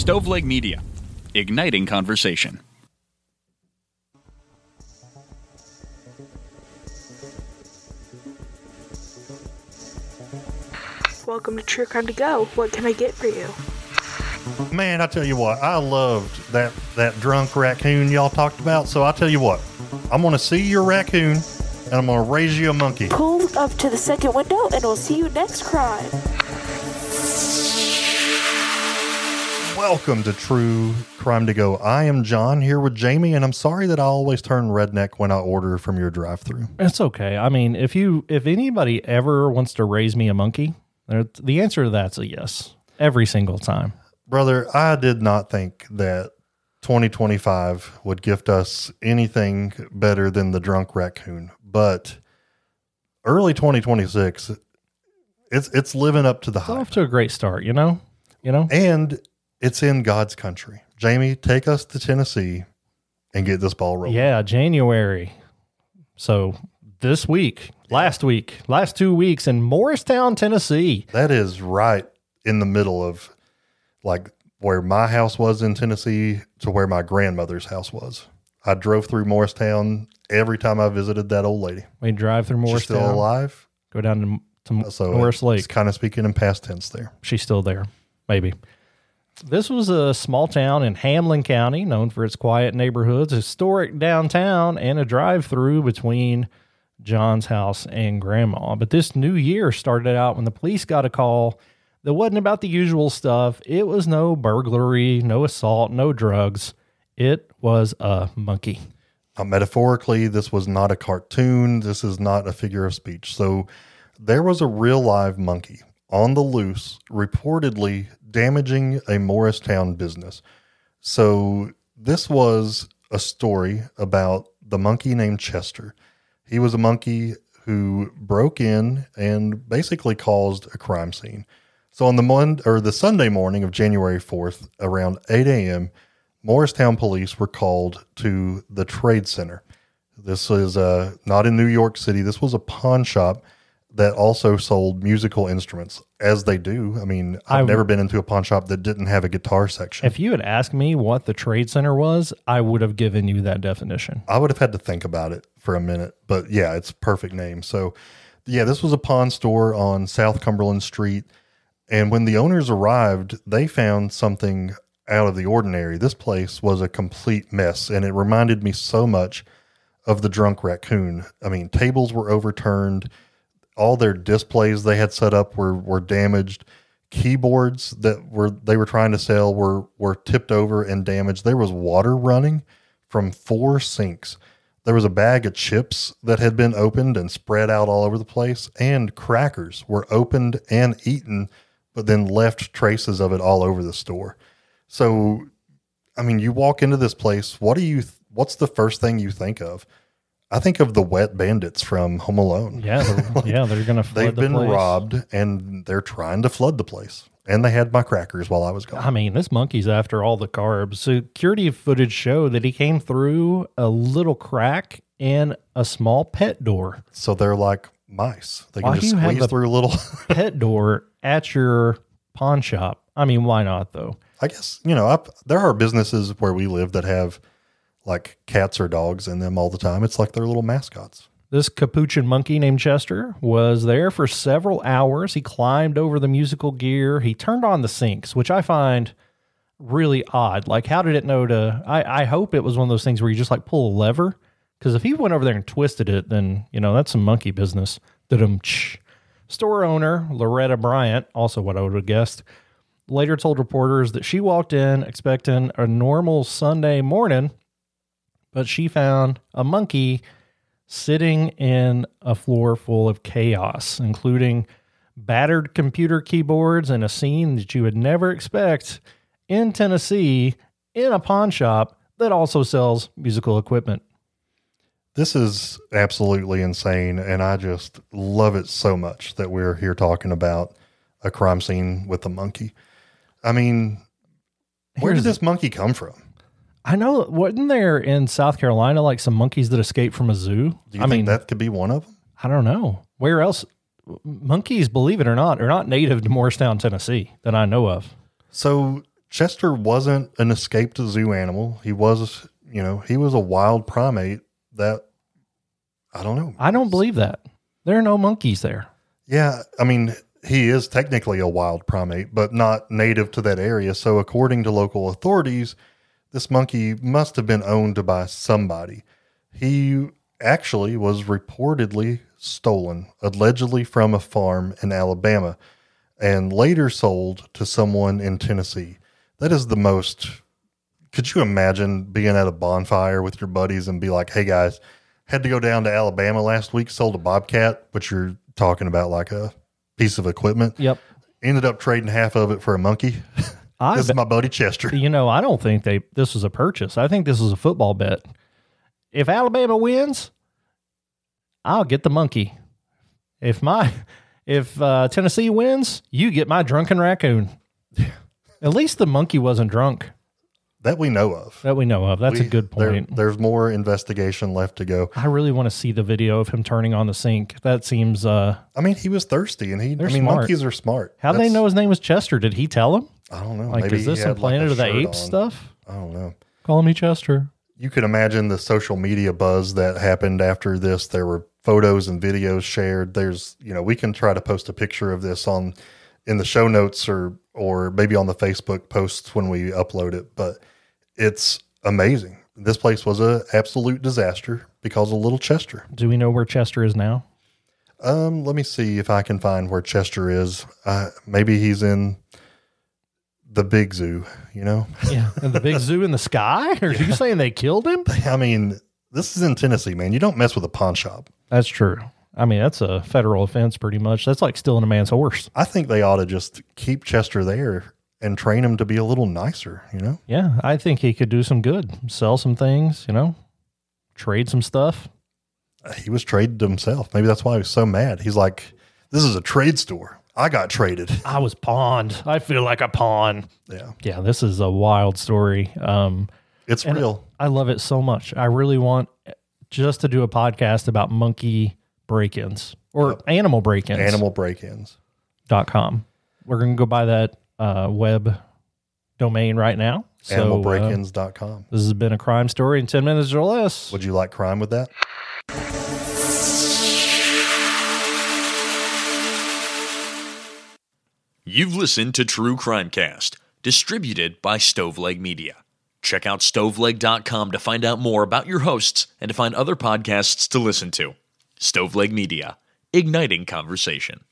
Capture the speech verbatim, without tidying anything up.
Stoveleg Media, igniting conversation. Welcome to True Crime to Go. What can I get for you? Man, I tell you what, I loved that, that drunk raccoon y'all talked about. So I tell you what, I'm going to see your raccoon and I'm going to raise you a monkey. Pull up to the second window and we'll see you next crime. Welcome to True Crime to Go. I am John here with Jamie, and I'm sorry that I always turn redneck when I order from your drive-thru. It's okay. I mean, if you if anybody ever wants to raise me a monkey, the answer to that's a yes. Every single time. Brother, I did not think that twenty twenty-five would gift us anything better than the drunk raccoon, but early twenty twenty-six, it's it's living up to the It's hype. off to a great start, you know? You know? And it's in God's country. Jamie, take us to Tennessee and get this ball rolling. Yeah, January. So this week, last week, last two weeks in Morristown, Tennessee. That is right in the middle of like where my house was in Tennessee to where my grandmother's house was. I drove through Morristown every time I visited that old lady. We drive through She's Morristown. still alive. Go down to, to So Norris Lake. It's kind of speaking in past tense there. She's still there. Maybe. This was a small town in Hamlin County, known for its quiet neighborhoods, historic downtown, and a drive-through between John's house and Grandma. But this new year started out when the police got a call that wasn't about the usual stuff. It was no burglary, no assault, no drugs. It was a monkey. Now, metaphorically, this was not a cartoon. This is not a figure of speech. So there was a real live monkey on the loose, reportedly damaging a Morristown business. So this was a story about the monkey named Chester. He was a monkey who broke in and basically caused a crime scene. So on the Monday or the Sunday morning of January fourth, around eight a.m., Morristown police were called to the Trade Center. This is uh, not in New York City. This was a pawn shop that also sold musical instruments, as they do. I mean, I've I, never been into a pawn shop that didn't have a guitar section. If you had asked me what the Trade Center was, I would have given you that definition. I would have had to think about it for a minute, but yeah, it's a perfect name. So yeah, this was a pawn store on South Cumberland Street. And when the owners arrived, they found something out of the ordinary. This place was a complete mess, and it reminded me so much of the drunk raccoon. I mean, tables were overturned. All their displays they had set up were, were damaged. Keyboards that were they were trying to sell were, were tipped over and damaged. There was water running from four sinks. There was a bag of chips that had been opened and spread out all over the place, and crackers were opened and eaten, but then left traces of it all over the store. So, I mean, you walk into this place, what do you, what's the first thing you think of? I think of the wet bandits from Home Alone. Yeah, they're, yeah, they're going to flood They've the been place. robbed, and they're trying to flood the place. And they had my crackers while I was gone. I mean, this monkey's after all the carbs. Security footage showed that he came through a little crack in a small pet door. So they're like mice. They can Why just do you have squeeze a through a little. pet door at your pawn shop. I mean, why not though? I guess, you know, I, there are businesses where we live that have like cats or dogs in them all the time. It's like they're little mascots. This capuchin monkey named Chester was there for several hours. He climbed over the musical gear. He turned on the sinks, which I find really odd. Like, how did it know to, I, I hope it was one of those things where you just like pull a lever. Because if he went over there and twisted it, then, you know, that's some monkey business. Da-dum-tsh. Store owner, Loretta Bryant, also what I would have guessed, later told reporters that she walked in expecting a normal Sunday morning, but she found a monkey sitting in a floor full of chaos, including battered computer keyboards and a scene that you would never expect in Tennessee in a pawn shop that also sells musical equipment. This is absolutely insane, and I just love it so much that we're here talking about a crime scene with a monkey. I mean, where Here's- did this monkey come from? I know, wasn't there in South Carolina like some monkeys that escaped from a zoo? Do you I think mean, that could be one of them? I don't know. Where else? Monkeys, believe it or not, are not native to Morristown, Tennessee that I know of. So Chester wasn't an escaped zoo animal. He was, you know, he was a wild primate that, I don't know. I don't believe that. There are no monkeys there. Yeah, I mean, he is technically a wild primate, but not native to that area. So according to local authorities, this monkey must have been owned by somebody. He actually was reportedly stolen, allegedly from a farm in Alabama, and later sold to someone in Tennessee. That is the most, could you imagine being at a bonfire with your buddies and be like, hey guys, had to go down to Alabama last week, sold a bobcat, which you're talking about like a piece of equipment. Yep. Ended up trading half of it for a monkey. I this bet, is my buddy Chester. You know, I don't think they this was a purchase. I think this is a football bet. If Alabama wins, I'll get the monkey. If my if uh, Tennessee wins, you get my drunken raccoon. At least the monkey wasn't drunk. That we know of. That we know of. That's We- a good there- point. there's more investigation left to go. I really want to see the video of him turning on the sink. That seems, uh, I mean, he was thirsty, and he. They're I mean, smart. monkeys are smart. how do they That's- know his name was Chester? Did he tell him? I don't know. Like, Maybe is this he some had, like, Planet a of the shirt Apes on. stuff? I don't know. Call me Chester. You could imagine the social media buzz that happened after this. There were photos and videos shared. There's, you know, we can try to post a picture of this on in the show notes or or maybe on the Facebook posts when we upload it. But it's amazing. This place was a absolute disaster because of little Chester. Do we know where Chester is now? Um, let me see if I can find where Chester is. Uh, maybe he's in the big zoo, you know? Yeah. In the big zoo in the sky? Or are you saying they killed him? I mean, this is in Tennessee, man. You don't mess with a pawn shop. That's true. I mean, that's a federal offense pretty much. That's like stealing a man's horse. I think they ought to just keep Chester there and train him to be a little nicer, you know? Yeah. I think he could do some good. Sell some things, you know, trade some stuff. He was traded himself. Maybe that's why he was so mad. He's like, this is a trade store. I got traded. I was pawned. I feel like a pawn. Yeah. Yeah. This is a wild story. Um, It's And real. I love it so much. I really want just to do a podcast about monkey break-ins or Yep. animal break-ins. Animal break-ins. Dot com. We're going to go buy that uh, web domain right now. So, animal uh, break ins dot com. this has been a crime story in ten minutes or less. Would you like crime with that? You've listened to True Crimecast, distributed by Stoveleg Media. Check out stoveleg dot com to find out more about your hosts and to find other podcasts to listen to. Stoveleg Media, igniting conversation.